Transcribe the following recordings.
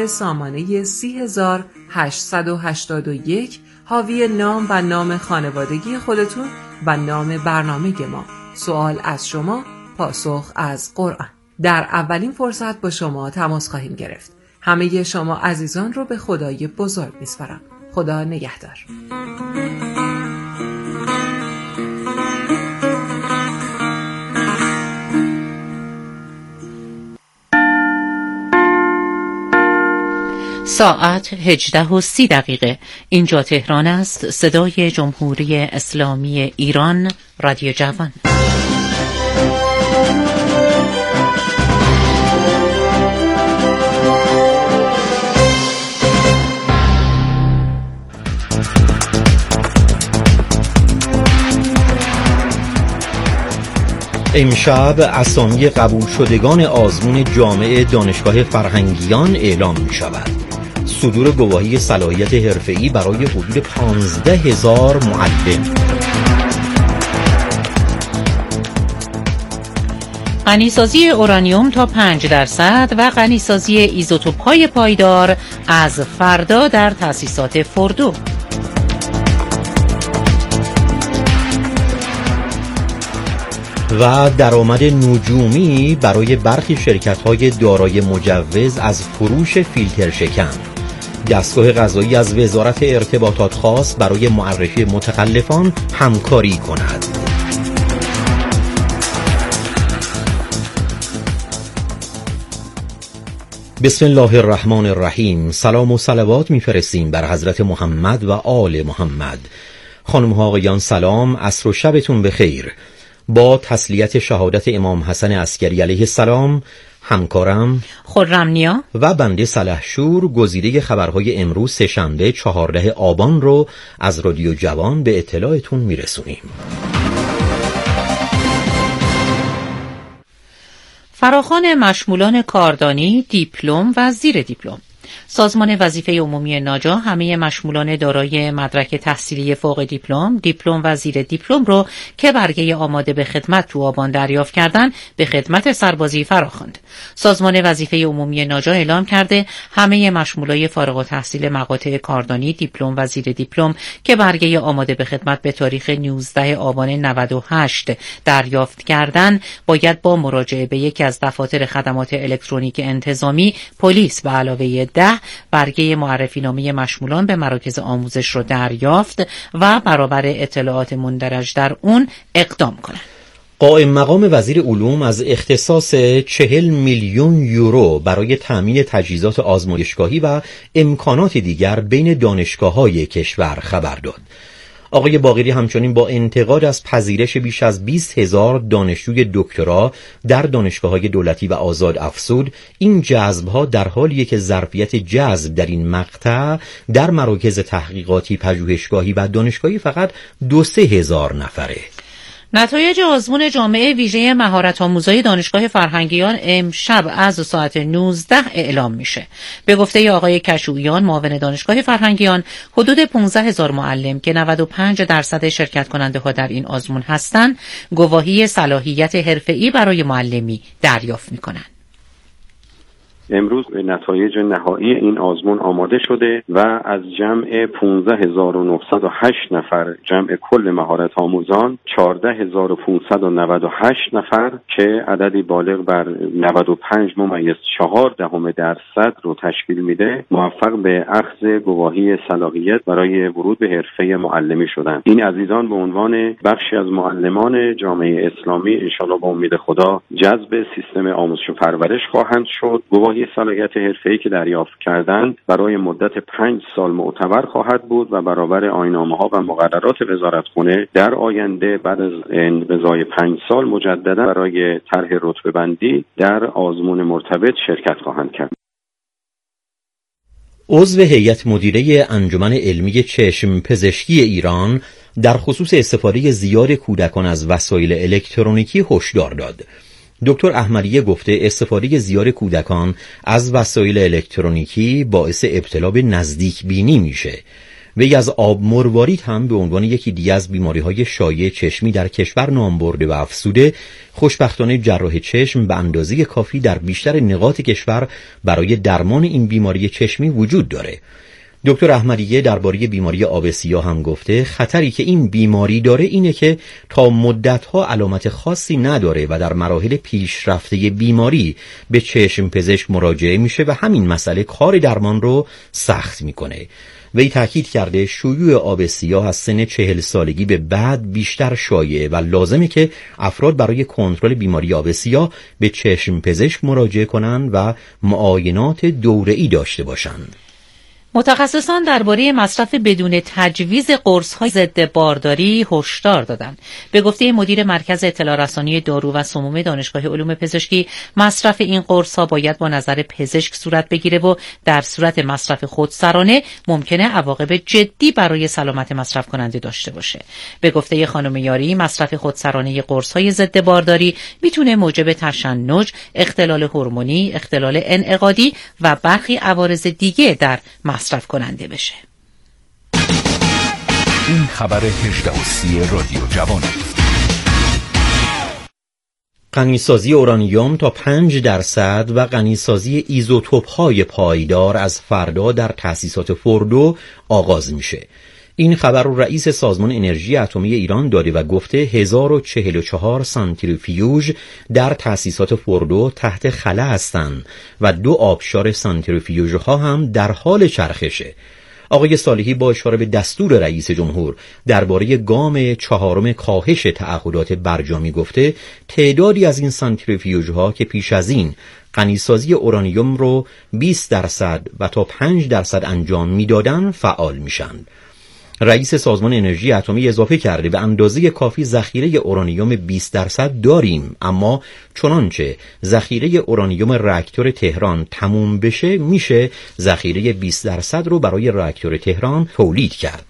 سامانه 30881 حاوی نام و نام خانوادگی خودتون و نام برنامه ما. سوال از شما، پاسخ از قرآن. در اولین فرصت با شما تماس خواهیم گرفت. همه شما عزیزان رو به خدای بزرگ میسپارم. خدا نگهدار. ساعت 18:30. اینجا تهران است. صدای جمهوری اسلامی ایران، رادیو جوان. امشب اسامی قبول شدگان آزمون جامع دانشگاه فرهنگیان اعلام می شود. صدور گواهی صلاحیت حرفه‌ای برای حدود 15,000 معلم. غنیسازی اورانیوم تا 5% و غنیسازی ایزوتوپ‌های پایدار از فردا در تأسیسات فردو. و درآمد نجومی برای برخی شرکت‌های دارای مجوز از فروش فیلتر شکن. دستگاه قضایی از وزارت ارتباطات خواست برای معرفی متخلفان همکاری کند. بسم الله الرحمن الرحیم. سلام و صلوات می‌فرستیم بر حضرت محمد و آل محمد. خانم ها آقایان سلام، عصر و شبتون بخیر. با تسلیت شهادت امام حسن عسکری علیه السلام، همکارم خرم نیا و بنده سلحشور گزیده خبرهای امروز سه‌شنبه 14 آبان رو از رادیو جوان به اطلاعتون میرسونیم. فراخوان مشمولان کاردانی، دیپلم و زیر دیپلم. سازمان وظیفه عمومی ناجا همه مشمولان دارای مدرک تحصیلی فوق دیپلم، دیپلم و زیر دیپلم رو که برگه آماده به خدمت تو آبان دریافت کردن به خدمت سربازی فراخواند. سازمان وظیفه عمومی ناجا اعلام کرده همه مشمولای فارغ التحصیل مقاطع کاردانی، دیپلم و زیر دیپلم که برگه آماده به خدمت به تاریخ 19 آبان 98 دریافت کردن باید با مراجعه به یکی از دفاتر خدمات الکترونیک انتظامی، پلیس به علاوه 10 برگه معرفی نامه مشمولان به مراکز آموزش رو دریافت و برابر اطلاعات مندرج در اون اقدام کنند. قائم مقام وزیر علوم از اختصاص 40 میلیون یورو برای تامین تجهیزات آزمایشگاهی و امکانات دیگر بین دانشگاه‌های کشور خبر داد. آقای باقری همچنین با انتقاد از پذیرش بیش از 20,000 دانشجوی دکترا در دانشگاه‌های دولتی و آزاد افزود این جذب‌ها در حالیه که ظرفیت جذب در این مقطع در مراکز تحقیقاتی، پژوهشگاهی و دانشگاهی فقط 2-3 هزار نفره. نتایج آزمون جامعه ویژه مهارت‌آموزای دانشگاه فرهنگیان امشب از ساعت 19 اعلام میشه. به گفته آقای کشویان معاون دانشگاه فرهنگیان، حدود 15,000 معلم که 95% شرکت کننده ها در این آزمون هستند، گواهی صلاحیت حرفه‌ای برای معلمی دریافت میکنند. امروز به نتایج نهایی این آزمون آماده شده و از جمع 15,908 نفر جمع کل مهارت آموزان 14,598 نفر که عددی بالغ بر 95.4% رو تشکیل میده موفق به اخذ گواهی صلاحیت برای ورود به حرفه معلمی شدند. این عزیزان به عنوان بخشی از معلمان جامعه اسلامی انشاءالله با امید خدا جذب سیستم آموزش و پرورش خواهند شد. گواهی صلاحیت حرفه‌ای که دریافت کردند برای مدت 5 سال معتبر خواهد بود و برابر آیین‌نامه‌ها و مقررات وزارتخانه در آینده بعد از انقضای 5 سال مجددا برای طرح رتبه‌بندی در آزمون مرتبط شرکت خواهند کرد. عضو هیئت مدیره انجمن علمی چشم پزشکی ایران در خصوص استفاده زیاد کودکان از وسایل الکترونیکی هشدار داد. دکتر احمدیه گفته استفاده زیاد کودکان از وسایل الکترونیکی باعث ابتلا به نزدیک بینی میشه. وی از آب مروارید هم به عنوان یکی دیگه از بیماری‌های شایع چشمی در کشور نام برده و افزوده خوشبختانه جراح چشم به اندازه کافی در بیشتر نقاط کشور برای درمان این بیماری چشمی وجود داره. دکتر احمدیه درباره بیماری آب سیاه هم گفته خطری که این بیماری داره اینه که تا مدت‌ها علامت خاصی نداره و در مراحل پیشرفته بیماری به چشم پزشک مراجعه میشه و همین مسئله کار درمان رو سخت میکنه. وی تاکید کرده شیوع آب سیاه از سن 40 سالگی به بعد بیشتر شایعه و لازمه که افراد برای کنترل بیماری آب سیاه به چشم پزشک مراجعه کنن و معاینات دوره‌ای داشته باشن. متخصصان درباره مصرف بدون تجویز قرص‌های ضد بارداری هشدار دادند. به گفته مدیر مرکز اطلاع رسانی دارو و سموم دانشگاه علوم پزشکی، مصرف این قرص‌ها باید با نظر پزشک صورت بگیره و در صورت مصرف خودسرانه ممکنه عواقب جدی برای سلامت مصرف کننده داشته باشه. به گفته خانم یاری، مصرف خودسرانه قرص‌های ضد بارداری میتونه موجب تشنج، اختلال هورمونی، اختلال انعقادی و برخی عوارض دیگه در مصرف کننده بشه. این خبر 18:30 رادیو جوان. غنیسازی اورانیوم تا 5% و غنیسازی ایزوتوپ‌های پایدار از فردا در تأسیسات فوردو آغاز میشه. این خبر رو رئیس سازمان انرژی اتمی ایران داده و گفته 1044 سانتریفیوژ در تأسیسات فوردو تحت خلا هستند و 2 آبشار سانتریفیوژ ها هم در حال چرخشه. آقای صالحی با اشاره به دستور رئیس جمهور درباره گام 4 کاهش تعهدات برجامی گفته تعدادی از این سانتریفیوژ ها که پیش از این غنیسازی اورانیوم رو 20% و تا 5% انجام میدادن فعال میشن. رئیس سازمان انرژی اتمی اضافه کرده به اندازه کافی ذخیره اورانیوم 20% داریم، اما چنانچه ذخیره اورانیوم راکتور تهران تموم بشه میشه ذخیره 20% رو برای راکتور تهران تولید کرد.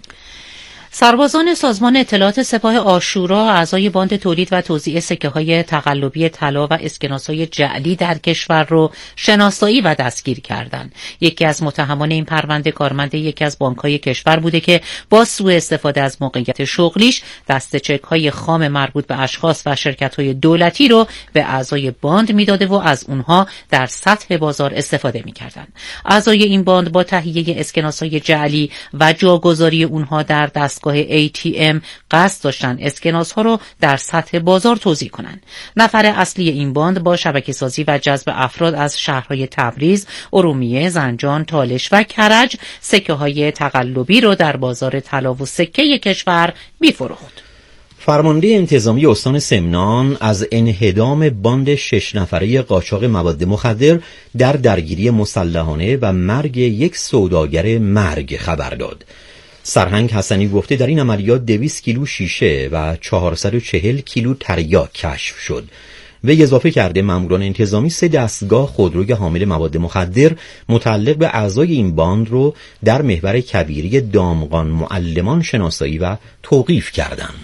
سربازان سازمان اطلاعات سپاه عاشورا اعضای باند تولید و توزیع سکه‌های تقلبی طلا و اسکناس‌های جعلی در کشور رو شناسایی و دستگیر کردند. یکی از متهمان این پرونده کارمند یکی از بانک‌های کشور بوده که با سوء استفاده از موقعیت شغلیش دست چک‌های خام مربوط به اشخاص و شرکت‌های دولتی رو به اعضای باند میداده و از اونها در سطح بازار استفاده می‌کردند. اعضای این باند با تهیه اسکناس‌های جعلی و جاگذاری اونها در دستگاه ATM قصد داشتن اسکناس ها رو در سطح بازار توزیع کنن. نفر اصلی این باند با شبکه‌سازی و جذب افراد از شهرهای تبریز، ارومیه، زنجان، تالش و کرج سکه های تقلبی رو در بازار طلا و سکه کشور می‌فروخت. فرمانده انتظامی استان سمنان از انهدام باند 6 نفره قاچاق مواد مخدر در درگیری مسلحانه و مرگ یک سوداگر مرگ خبر داد. سرهنگ حسنی گفته در این عملیات 200 کیلو شیشه و 440 کیلو تریاک کشف شد. وی اضافه کرده ماموران انتظامی 3 دستگاه خودروی حامل مواد مخدر متعلق به اعضای این باند رو در محور کبیری دامغان معلمان شناسایی و توقیف کردند.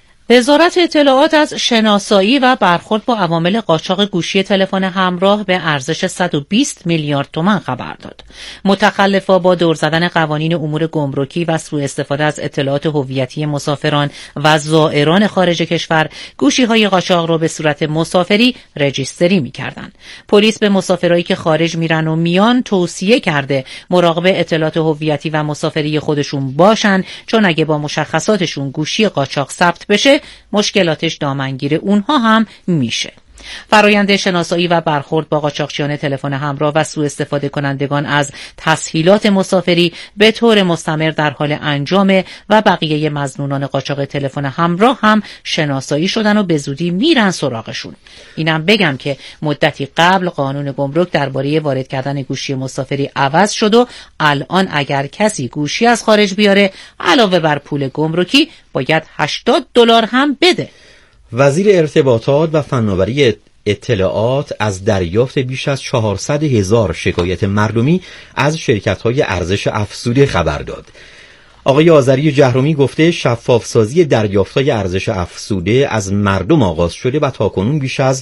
وزارت اطلاعات از شناسایی و برخورد با عوامل قاچاق گوشی تلفن همراه به ارزش 120 میلیارد تومان خبر داد. متخلفا با دور زدن قوانین امور گمرکی و سوء استفاده از اطلاعات هویتی مسافران و زائران خارج کشور گوشی‌های قاچاق را به صورت مسافری رجیستری می‌کردند. پلیس به مسافرایی که خارج میرن و میان توصیه کرده مراقب اطلاعات هویتی و مسافری خودشون باشن، چون اگه با مشخصاتشون گوشی قاچاق ثبت بشه مشکلاتش دامنگیر اونها هم میشه. فرآیند شناسایی و برخورد با قاچاقچیان تلفن همراه و سوء استفاده کنندگان از تسهیلات مسافری به طور مستمر در حال انجامه و بقیه مظنونان قاچاق تلفن همراه هم شناسایی شدن و به زودی میرن سراغشون. اینم بگم که مدتی قبل قانون گمرک درباره وارد کردن گوشی مسافری عوض شد و الان اگر کسی گوشی از خارج بیاره علاوه بر پول گمرکی باید $80 هم بده. وزیر ارتباطات و فناوری اطلاعات از دریافت بیش از 400,000 شکایت مردمی از شرکت‌های ارزش افزوده خبر داد. آقای آذری جهرومی گفته شفافسازی دریافت‌های ارزش افزوده از مردم آغاز شده و تاکنون بیش از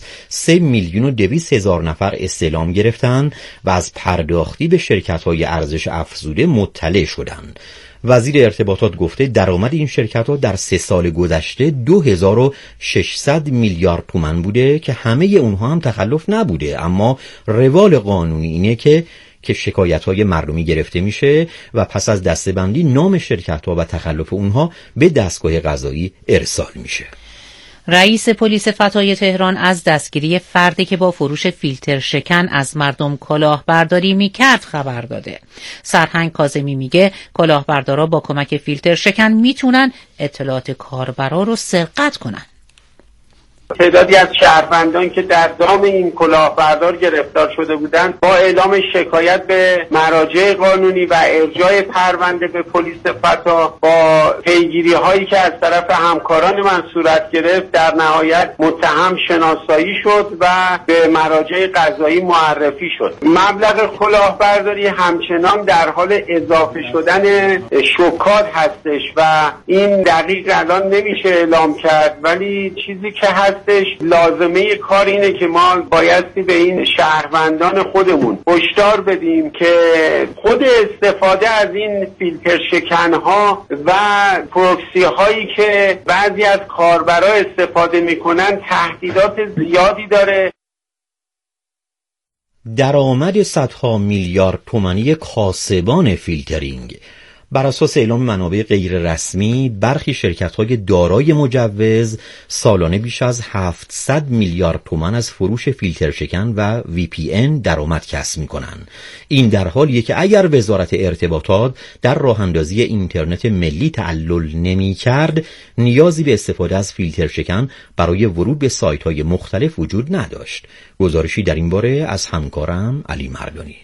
3,200,000 نفر استعلام گرفتند و از پرداختی به شرکت‌های ارزش افزوده مطلع شدند. وزیر ارتباطات گفته درآمد این شرکت‌ها در 3 سال گذشته 2600 میلیارد تومان بوده که همه اونها هم تخلف نبوده، اما روال قانونی اینه که شکایت‌های مردمی گرفته میشه و پس از دسته‌بندی نام شرکت‌ها و تخلف اونها به دستگاه قضایی ارسال میشه. رئیس پلیس فتای تهران از دستگیری فردی که با فروش فیلتر شکن از مردم کلاهبرداری میکرد خبر داده. سرهنگ کاظمی میگه کلاهبردارا با کمک فیلتر شکن میتونن اطلاعات کاربرا رو سرقت کنن. تعدادی از شهروندان که در دام این کلاهبردار گرفتار شده بودند با اعلام شکایت به مراجع قانونی و ارجاع پرونده به پلیس فتا با پیگیری هایی که از طرف همکاران من صورت گرفت در نهایت متهم شناسایی شد و به مراجع قضایی معرفی شد. مبلغ کلاهبرداری همچنان در حال اضافه شدن شکات هستش و این دقیق الان نمیشه اعلام کرد، ولی چیزی که هستش لازمه کار اینه که ما بایستی به این شهروندان خودمون هشدار بدیم که خود استفاده از این فیلتر شکنها و پروکسی هایی که بعضی از کاربرا استفاده میکنن تهدیدات زیادی داره. درآمد صدها میلیارد تومانی کاسبان فیلترینگ. بر اساس اعلام منابع غیر رسمی برخی شرکت‌های دارای مجوز سالانه بیش از 700 میلیارد تومان از فروش فیلتر شکن و VPN درآمد کسب می‌کنند. این در حالیه که اگر وزارت ارتباطات در راه‌اندازی اینترنت ملی تعلل نمی‌کرد، نیازی به استفاده از فیلتر شکن برای ورود به سایت‌های مختلف وجود نداشت. گزارشی در این باره از همکارم علی مردانی.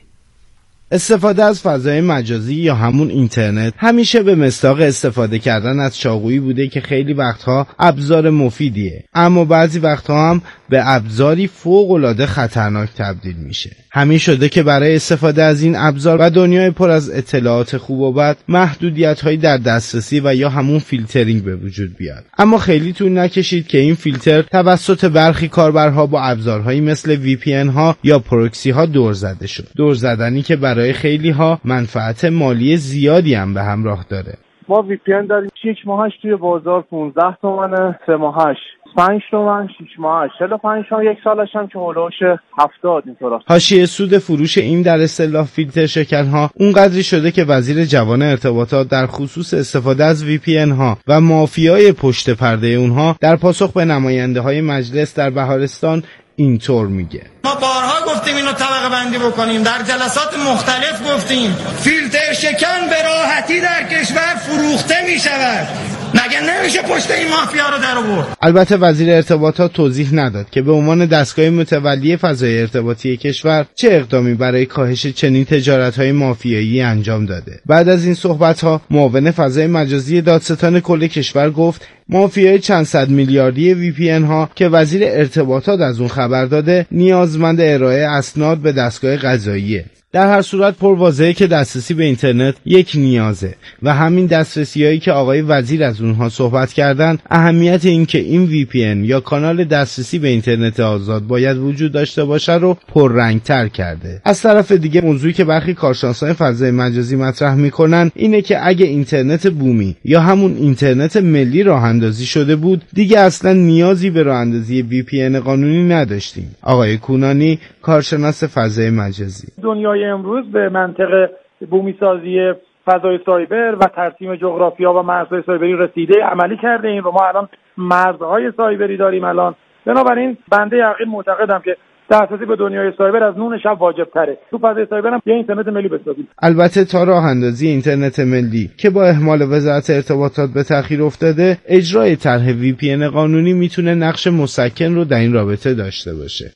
استفاده از فضای مجازی یا همون اینترنت همیشه به مصداق استفاده کردن از چاقویی بوده که خیلی وقتها ابزار مفیدیه، اما بعضی وقتها هم به ابزاری فوق‌العاده خطرناک تبدیل میشه. همین شده که برای استفاده از این ابزار و دنیای پر از اطلاعات خوب و بد محدودیت‌هایی در دسترسی و یا همون فیلترینگ به وجود بیاد. اما خیلی طول نکشید که این فیلتر توسط برخی کاربرها با ابزارهایی مثل VPN ها یا پروکسی ها دور زده شد. دور زدنی که برای خیلی ها منفعت مالی زیادی هم به همراه داره. ما VPN داریم 6 ماهش توی بازار 15 تومنه، 3 ماهش 5 تومن، 6 ماهش 45 تومن، 1 سالش هم که هولوش 70 اینطوراست. حاشیه سود فروش این در اصطلاح فیلتر شکن ها اونقدری شده که وزیر جوان ارتباطات در خصوص استفاده از VPN ها و مافیای پشت پرده اونها در پاسخ به نماینده های مجلس در بهارستان اینطور میگه: ما بارها گفتیم اینو طبقه بندی بکنیم، در جلسات مختلف گفتیم فیلتر شکن به راحتی در کشور فروخته میشود، مگه نمیشه پشت این مافیا رو در آورد؟ البته وزیر ارتباطات توضیح نداد که به عنوان دستگاه متولی فضای ارتباطی کشور چه اقدامی برای کاهش چنین تجارت‌های مافیایی انجام داده. بعد از این صحبت‌ها معاون فضای مجازی دادستان کل کشور گفت مافیای چند صد میلیاردی VPN ها که وزیر ارتباطات از اون خبر داده نیازمند ارائه اسناد به دستگاه قضاییه. در هر صورت پرواضحه که دسترسی به اینترنت یک نیازه و همین دسترسی‌هایی که آقای وزیر از اونها صحبت کردن اهمیت این که این VPN یا کانال دسترسی به اینترنت آزاد باید وجود داشته باشه رو پررنگ‌تر کرده. از طرف دیگه موضوعی که برخی کارشناسان فضای مجازی مطرح میکنن اینه که اگه اینترنت بومی یا همون اینترنت ملی راه اندازی شده بود دیگه اصلا نیازی به راه اندازی VPN قانونی نداشتیم. آقای کونانی کارشناس فضای مجازی: دنیای امروز به منطق بومی سازی فضای سایبر و ترسیم جغرافیا و مرزهای سایبری رسیده، عملی کرده این رو. ما الان مرزهای سایبری داریم الان. بنابراین بنده یقین معتقدم که دسترسی به دنیای سایبر از نون شب واجب تره. تو فضای سایبر هم یه اینترنت ملی بسازیم. البته تا راه اندازی اینترنت ملی که با اهمال وزارت ارتباطات به تأخیر افتاده، اجرای طرح VPN قانونی میتونه نقش مسکن رو در این رابطه داشته باشه.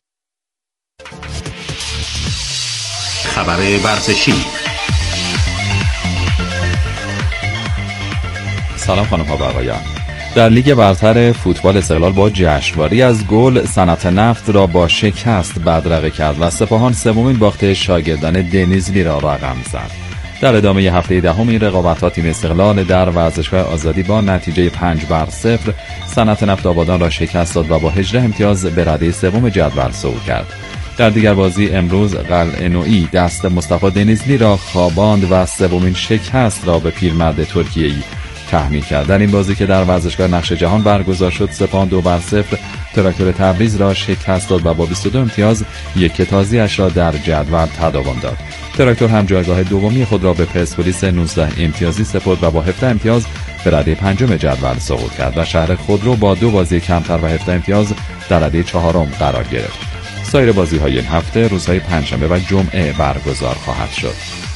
خبر ورزشی. سلام خانم ها و آقایان. در لیگ برتر فوتبال استقلال با جشنواری از گل صنعت نفت را با شکست بدرقه کرد و سپاهان سومین باخت شاگردان دنیزلی را رقم زد. در ادامه هفته دهم این رقابت‌ها تیم استقلال در ورزشگاه آزادی با نتیجه 5-0 صنعت نفت آبادان را شکست داد و با 18 امتیاز به رده سوم جدول صعود کرد. در دیگر بازی امروز قلعه‌نویی دست مصطفی دنیزلی را خواباند و سومین شکست را به پیرمرد ترکیه‌ای تحمیل کرد. در این بازی که در ورزشگاه نقش جهان برگزار شد، سپاهان 2-0 تراکتور تبریز را شکست داد و با 22 امتیاز یک تازی‌اش را در جدول تداوم داد. تراکتور هم جایگاه دومی خود را به پرسپولیس 19 امتیازی سپرد و با 17 امتیاز به رده پنجم جدول سقوط کرد و شهر خودرو با 2 بازی کمتر و 17 امتیاز در رده چهارم قرار گرفت. سایر بازی‌های این هفته روزهای پنجشنبه و جمعه برگزار خواهد شد.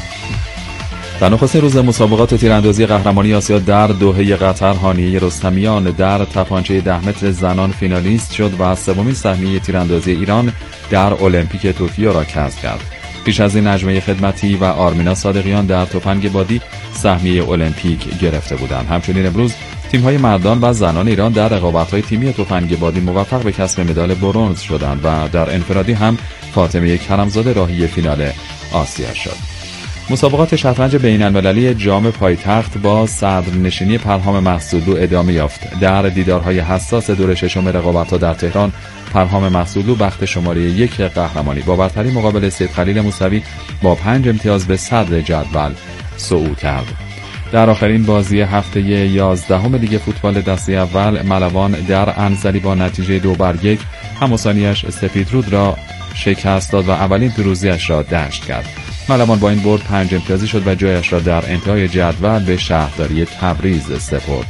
در نخستین روز مسابقات تیراندازی قهرمانی آسیا در دوحه قطر، هانیه رستمیان در تپانچه 10 متر زنان فینالیست شد و سومین سهمیه تیراندازی ایران در المپیک توکیو را کسب کرد. پیش از این نجمه خدمتی و آرمینا صادقیان در تفنگ بادی سهمیه المپیک گرفته بودند. همچنین امروز تیم‌های مردان و زنان ایران در رقابت‌های تیمی تفنگ بادی موفق به کسب مدال برنز شدند و در انفرادی هم فاطمه کرمزاده راهی فینال آسیا شد. مسابقات شطرنج بین‌المللی جام پایتخت با صدرنشینی پرهام محصولو ادامه یافت. در دیدارهای حساس دور ششم رقابت‌ها در تهران، پرهام محصولو بخت شماره 1 قهرمانی با برتری مقابل سید خلیل موسوی با 5 امتیاز به صدر جدول صعود کرد. در آخرین بازی هفته 11 لیگ فوتبال دسته اول، ملوان در انزلی با نتیجه 2-1 هم‌ثانیش سپیدرود را شکست داد و اولین پیروزیش را دشت کرد. ملوان با این برد 5 امتیازی شد و جایش را در انتهای جدول به شهرداری تبریز سپرد.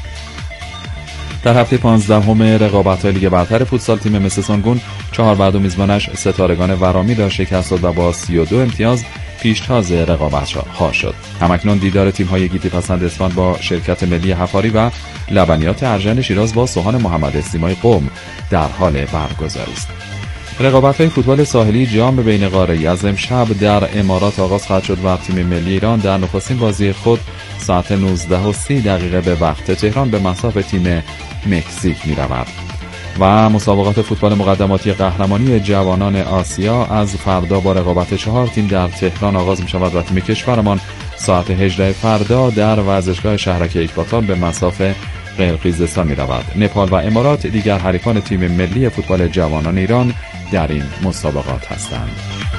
در هفته 15 رقابت‌های لیگ برتر فوتسال، تیم مس سانگون 4-2 میزبانش ستارگان ورامی را شکست داد و با 32 امتیاز پیشتاز رقابت‌ها شد. همکنون دیدار تیم‌های گیتی پسند اسفند با شرکت ملی حفاری و لبنیات ارژن شیراز با سوهان محمد سیمای قم در حال برگزاری است. رقابت‌های فوتبال ساحلی جام بین قاره‌ای از امشب در امارات آغاز خواهد شد و تیم ملی ایران در نخستین بازی خود ساعت 19:30 به وقت تهران به مصاف تیم مکزیک می‌رود. و مسابقات فوتبال مقدماتی قهرمانی جوانان آسیا از فردا با رقابت 4 تیم در تهران آغاز می‌شود و تیم کشورمان ساعت 18 فردا در ورزشگاه شهرک اکباتان به مصاف قرقیزستان می‌رود. نپال و امارات دیگر حریفان تیم ملی فوتبال جوانان ایران در این مسابقات هستند.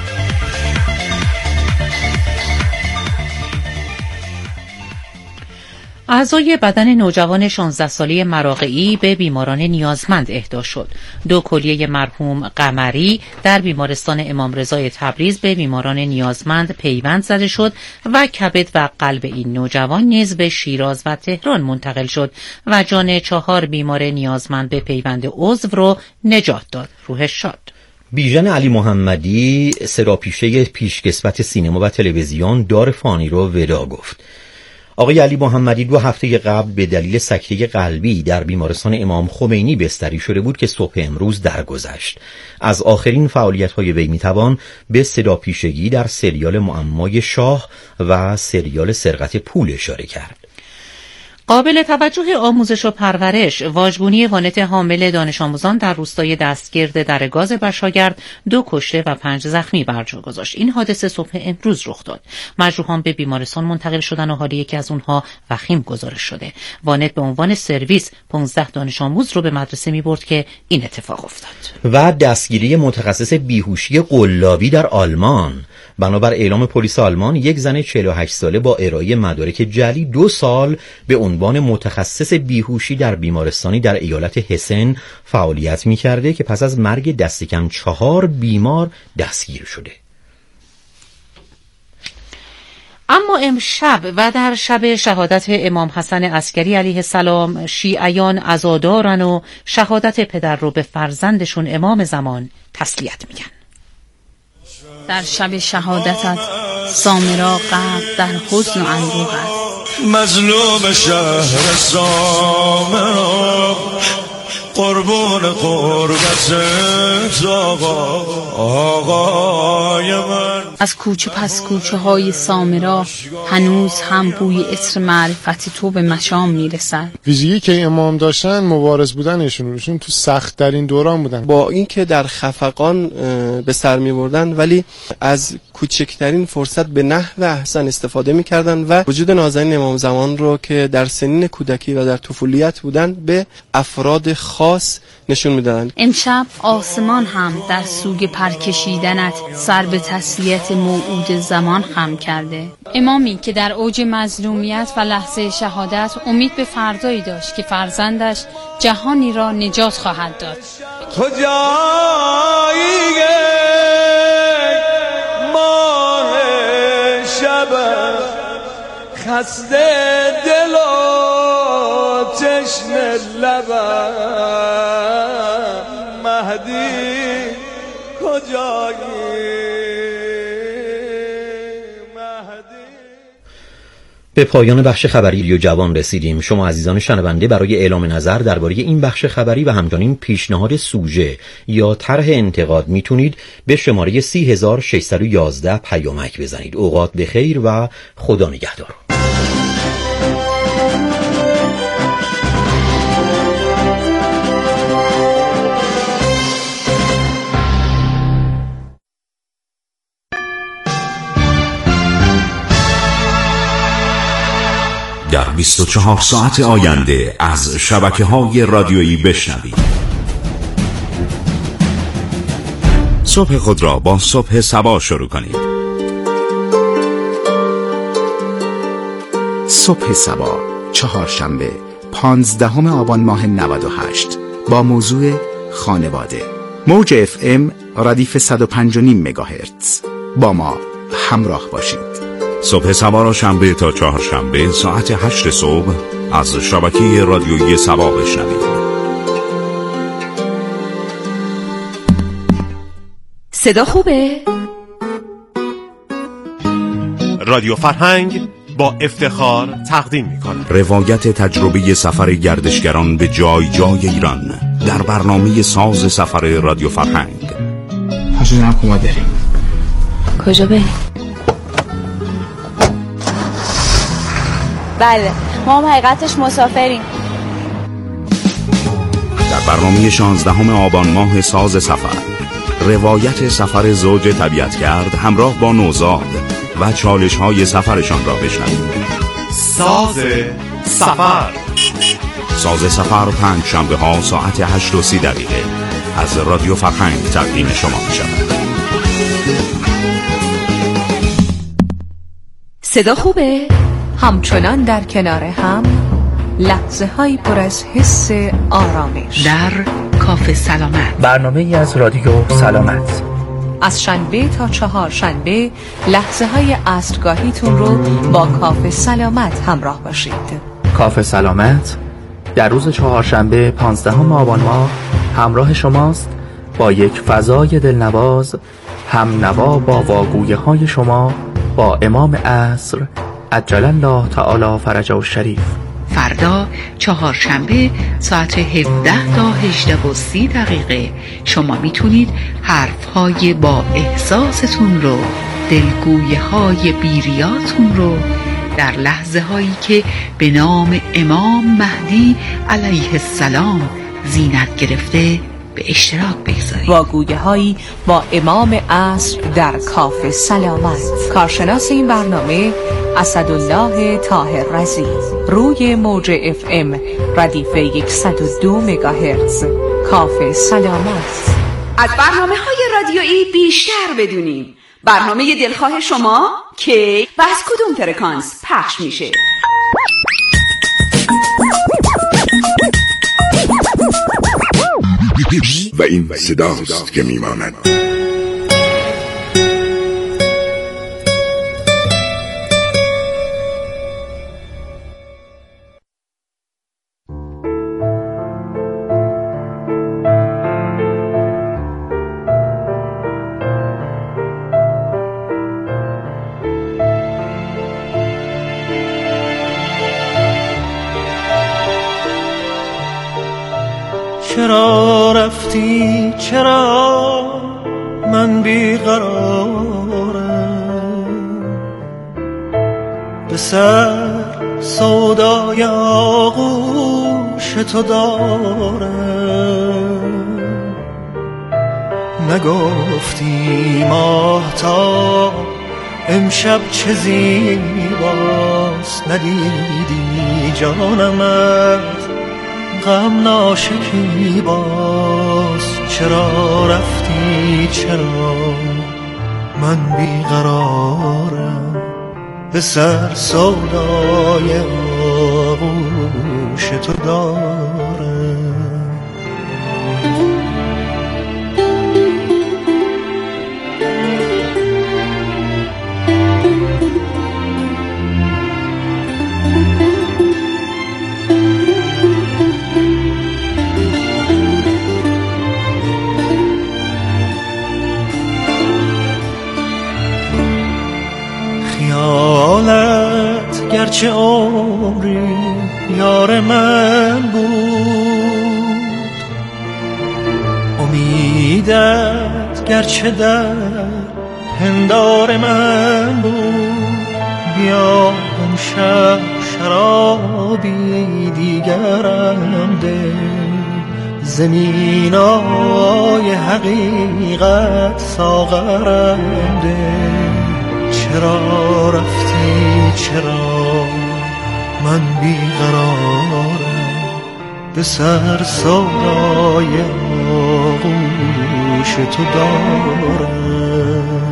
اعضای بدن نوجوان 16 ساله مراغئی به بیماران نیازمند اهدا شد. 2 کلیه مرحوم قمری در بیمارستان امام رضای تبریز به بیماران نیازمند پیوند زده شد و کبد و قلب این نوجوان نیز به شیراز و تهران منتقل شد و جان 4 بیمار نیازمند به پیوند عضو رو نجات داد. روحش شاد. بیژن علی محمدی، سراپیشه پیشکسوت سینما و تلویزیون، دار فانی رو ودا گفت. آقای علی محمدی 2 هفته قبل به دلیل سکته قلبی در بیمارستان امام خمینی بستری شده بود که صبح امروز درگذشت. از آخرین فعالیت‌های وی میتوان به صداپیشگی در سریال معمای شاه و سریال سرقت پول اشاره کرد. قابل توجه آموزش و پرورش، واژگونی وانت حامل دانش آموزان در روستای دستگرد در گاز بشاگرد 2 کشته و 5 زخمی بر جا گذاشت. این حادثه صبح امروز رخ داد. مجروحان به بیمارستان منتقل شدن و حال یکی از اونها وخیم گزارش شده. وانت به عنوان سرویس 15 دانش آموز رو به مدرسه می‌برد که این اتفاق افتاد. و دستگیری متخصص بیهوشی قلابی در آلمان. بنابر اعلام پلیس آلمان، یک زن 48 ساله با ارائه مدارک جعلی 2 سال به عنوان متخصص بیهوشی در بیمارستانی در ایالت هسن فعالیت می‌کرده که پس از مرگ دست کم 4 بیمار دستگیر شده. اما امشب و در شب شهادت امام حسن عسکری علیه السلام، شیعیان عزادارن و شهادت پدر رو به فرزندشون امام زمان تسلیت میگن. در شب شهادتت سامرا غرق در حزن و اندوه است. مظلوم شهر سامرا قربون قربت آقای من. از کوچه پس کوچه های سامرا هنوز هم بوی عطر معرفت تو به مشام میرسد. ویژگی که امام داشتن مبارز بودنشون تو سخت ترین دوران بودن، با اینکه در خفقان به سر میبردن ولی از کوچکترین فرصت به نحو احسن استفاده میکردن و وجود نازنین امام زمان رو که در سنین کودکی و در طفولیت بودن به افراد خاص نشون میدن. امشب آسمان هم در سوگ پرکشیدنت سر به تسلیت موعود زمان خم کرده. امامی که در اوج مظلومیت و لحظه شهادت امید به فردایی داشت که فرزندش جهانی را نجات خواهد داد. کجایی ماه شب خسته دل و تشنه لبم مهدی کجایی. به پایان بخش خبری رادیو جوان رسیدیم. شما عزیزان شنونده برای اعلام نظر درباره این بخش خبری و همچنین پیشنهاد سوژه یا طرح انتقاد میتونید به شماره 30611 پیامک بزنید. اوقات بخیر و خدا نگهدار. در 24 ساعت آینده از شبکه‌های رادیویی بشنوید. صبح خود را با صبح سبا شروع کنید. صبح سبا، چهارشنبه 15 آبان ماه 98 با موضوع خانواده. موج FM ردیف 105.5 مگاهرتز. با ما همراه باشید. صبح سبا را شنبه تا چهارشنبه ساعت 8 صبح از شبکه رادیویی سبا بشنوید. صدا خوبه؟ رادیو فرهنگ با افتخار تقدیم می‌کند روایت تجربه سفر گردشگران به جای جای ایران در برنامه ساز سفر رادیو فرهنگ. پاشو جناب کما داریم. کجا بریم؟ بله ما حقیقتش مسافریم. در برنامه 16 آبان ماه ساز سفر روایت سفر زوج طبیعت کرد همراه با نوزاد و چالش های سفرشان را بشنوید. ساز سفر. ساز سفر پنج شنبه ها ساعت 8:30 از رادیو فرهنگ تقدیم شما می شود. صدا خوبه؟ همچنان در کنار هم لحظه های پر از حس آرامش در کافه سلامت، برنامه ای از رادیو سلامت. از شنبه تا چهارشنبه لحظه های عصرگاهیتون رو با کافه سلامت همراه باشید. کافه سلامت در روز چهارشنبه 15 آبان ماه همراه شماست با یک فضای دلنواز، هم نوا با واگویه های شما با امام عصر عجل الله تعالی فرجه الشریف. فردا چهارشنبه ساعت 17 تا 18:30 شما میتونید حرفهای با احساستون رو، دلگویه های بیریاتون رو در لحظه هایی که به نام امام مهدی علیه السلام زینت گرفته به اشتراک بگذارید. واگویه هایی با امام عصر در کافه سلامت. کارشناس این برنامه اسدالله طاهر رضی. روی موج FM ردیف 102 مگاهرتز. کافه سلامت. از برنامه‌های رادیویی بیشتر بدونیم. برنامه دلخواه شما کی و از کدوم فرکانس پخش میشه؟ و این صداست که میماند. چرا رفتی چرا من بیقرارم، به سر سودای آغوش تو دارم. نگفتی ماهتاب امشب چه زیباست، ندیدی جانمت غم ناشکی باز چرا رفتی چرا من بیقرارم به سر سودای آغوش تو دارم خیالت گرچه عمری یار من بود امیدت گرچه در پندار من بود بیا امشب شرابی دیگرم ده زمینای حقیقت ساغرم ده چرا رفتی چرا من بیقرارم به سر سودای آغوش تو دارم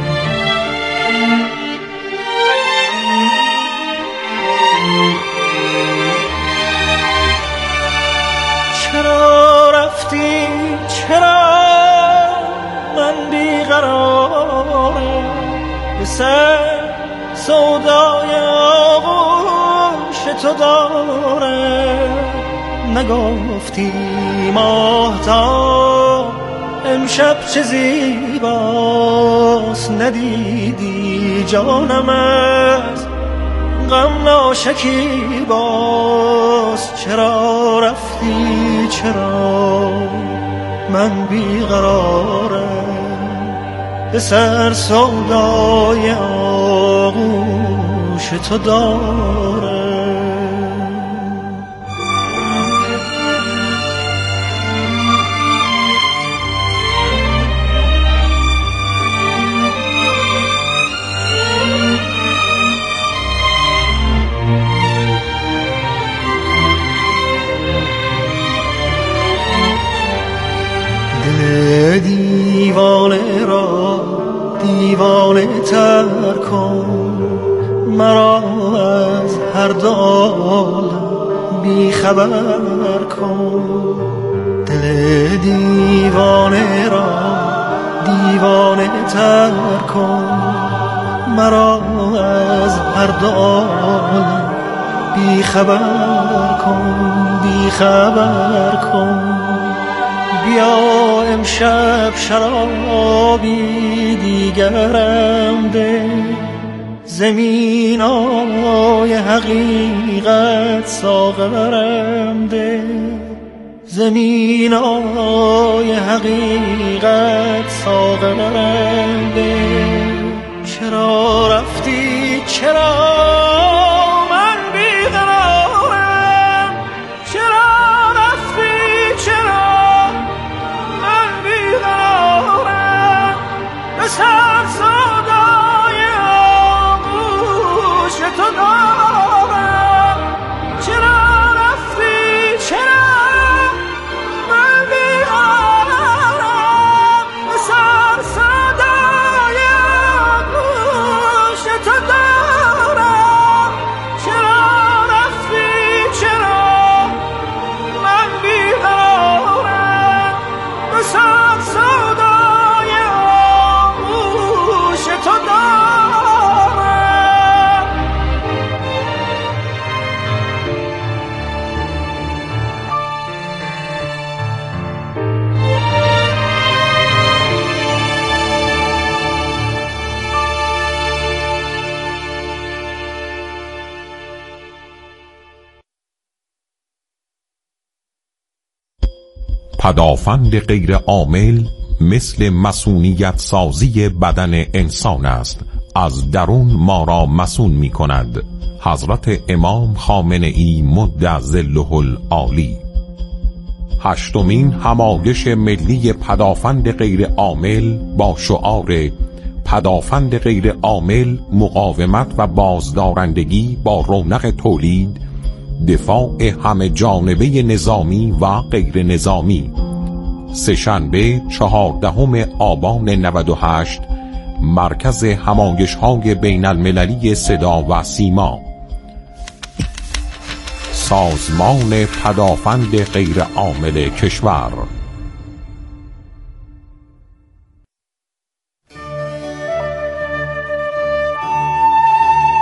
چرا رفتی چرا من بیقرارم به سر سودای آغوش تو دارم نگفتی ماهتاب امشب چه زیباست ندیدی جانم از غم ناشکی باز چرا رفتی چرا من بیقرارم به سر سودای آغوش تو دارم دل دیوانه را دیوانه تر کن مرا از هر دو عالم بی خبر کن دل دیوانه را دیوانه تر کن مرا از هر دو عالم بی خبر کن بی خبر کن بیا امشب شرابی دیگرم ده زمینای حقیقت ساغرم ده زمینای حقیقت ساغرم ده چرا رفتی چرا من بیقرارم چرا رفتی چرا سر سودای آغوش تو دارم چرا رفتی چرا من بیقرارم سر سودای آغوش تو دارم چرا رفتی چرا من بیقرارم سر سودای تو دارم پدافند غیر عامل مثل مصونیت سازی بدن انسان است از درون ما را مصون می کند حضرت امام خامنه ای مد ظله العالی. 8مین همایش ملی پدافند غیر عامل با شعار پدافند غیر عامل مقاومت و بازدارندگی با رونق تولید دفاع همه جانبه نظامی و غیر نظامی. سه‌شنبه 14 آبان 98 مرکز همایش‌های بین المللی صدا و سیما. سازمان پدافند غیر عامل کشور